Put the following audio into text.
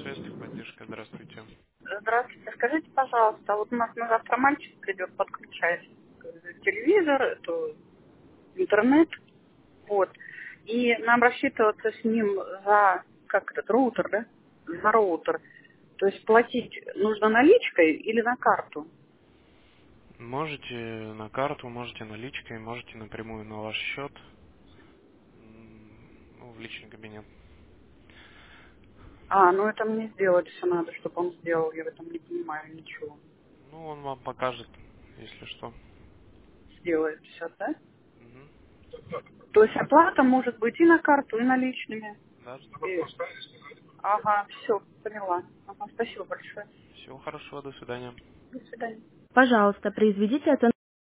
Техподдержка, здравствуйте. Здравствуйте. Скажите, пожалуйста, вот у нас на завтра мальчик придет подключать телевизор, интернет, вот. И нам рассчитываться с ним за, как этот, роутер, да? За роутер. То есть платить нужно наличкой или на карту? Можете на карту, можете наличкой, можете напрямую на ваш счет, ну, в личный кабинет. Ну это мне сделать все надо, чтобы он сделал. Я в этом не понимаю ничего. Ну, он вам покажет, если что. Сделает все, да? Мгм. То есть оплата может быть и на карту, и наличными. Да? Ага, все, поняла. Ага, спасибо большое. Всего хорошего, до свидания. До свидания. Пожалуйста, произведите оценку.